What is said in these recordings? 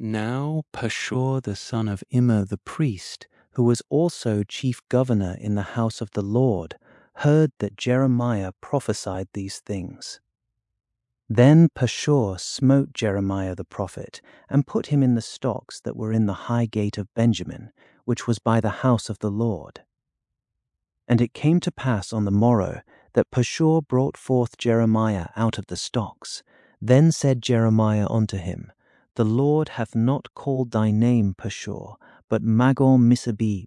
Now Pashur the son of Immer the priest, who was also chief governor in the house of the Lord, heard that Jeremiah prophesied these things. Then Pashur smote Jeremiah the prophet, and put him in the stocks that were in the high gate of Benjamin, which was by the house of the Lord. And it came to pass on the morrow that Pashur brought forth Jeremiah out of the stocks. Then said Jeremiah unto him, The Lord hath not called thy name Pashur, but Magor-Missabib.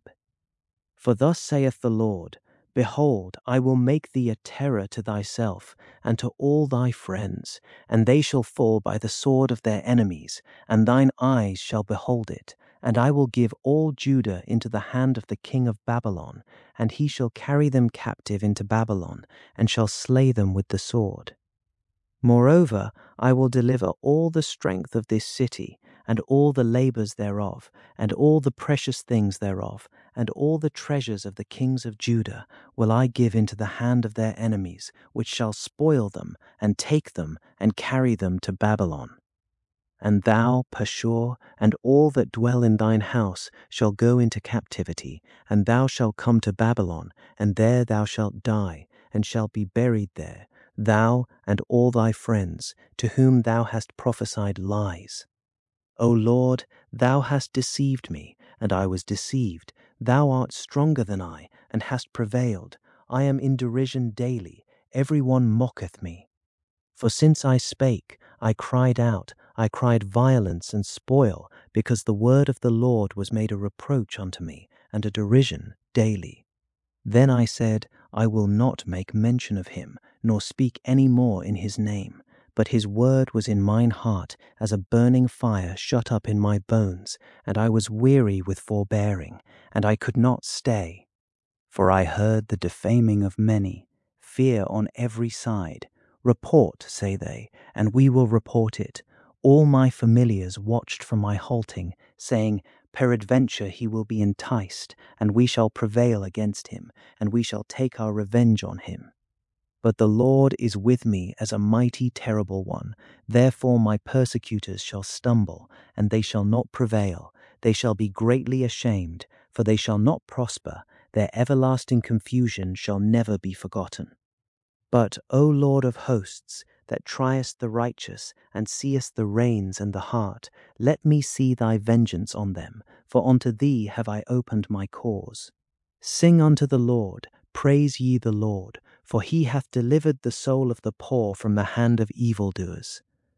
For thus saith the Lord, Behold, I will make thee a terror to thyself, and to all thy friends, and they shall fall by the sword of their enemies, and thine eyes shall behold it. And I will give all Judah into the hand of the king of Babylon, and he shall carry them captive into Babylon, and shall slay them with the sword. Moreover, I will deliver all the strength of this city, and all the labors thereof, and all the precious things thereof, and all the treasures of the kings of Judah will I give into the hand of their enemies, which shall spoil them, and take them, and carry them to Babylon. And thou, Pashur, and all that dwell in thine house shall go into captivity, and thou shalt come to Babylon, and there thou shalt die, and shalt be buried there, thou and all thy friends, to whom thou hast prophesied lies. O Lord, thou hast deceived me, and I was deceived. Thou art stronger than I, and hast prevailed. I am in derision daily. Every one mocketh me. For since I spake, I cried out, I cried violence and spoil, because the word of the Lord was made a reproach unto me, and a derision daily. Then I said, I will not make mention of him, nor speak any more in his name. But his word was in mine heart, as a burning fire shut up in my bones, and I was weary with forbearing, and I could not stay. For I heard the defaming of many, fear on every side. Report, say they, and we will report it. All my familiars watched for my halting, saying, Peradventure he will be enticed, and we shall prevail against him, and we shall take our revenge on him. But the Lord is with me as a mighty terrible one. Therefore my persecutors shall stumble, and they shall not prevail. They shall be greatly ashamed, for they shall not prosper. Their everlasting confusion shall never be forgotten. But, O Lord of hosts, that triest the righteous, and seest the reins and the heart, let me see thy vengeance on them, for unto thee have I opened my cause. Sing unto the Lord, praise ye the Lord, for he hath delivered the soul of the poor from the hand of evildoers.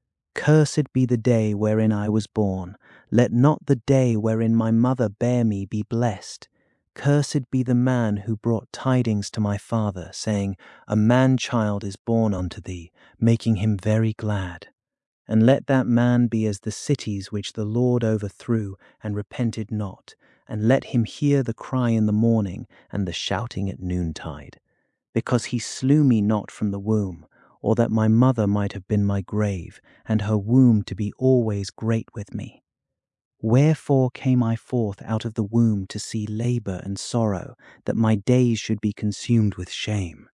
Cursed be the day wherein I was born. Let not the day wherein my mother bare me be blessed. Cursed be the man who brought tidings to my father, saying, A man-child is born unto thee, making him very glad. And let that man be as the cities which the Lord overthrew, and repented not. And let him hear the cry in the morning, and the shouting at noontide. Because he slew me not from the womb, or that my mother might have been my grave, and her womb to be always great with me. Wherefore came I forth out of the womb to see labor and sorrow, that my days should be consumed with shame?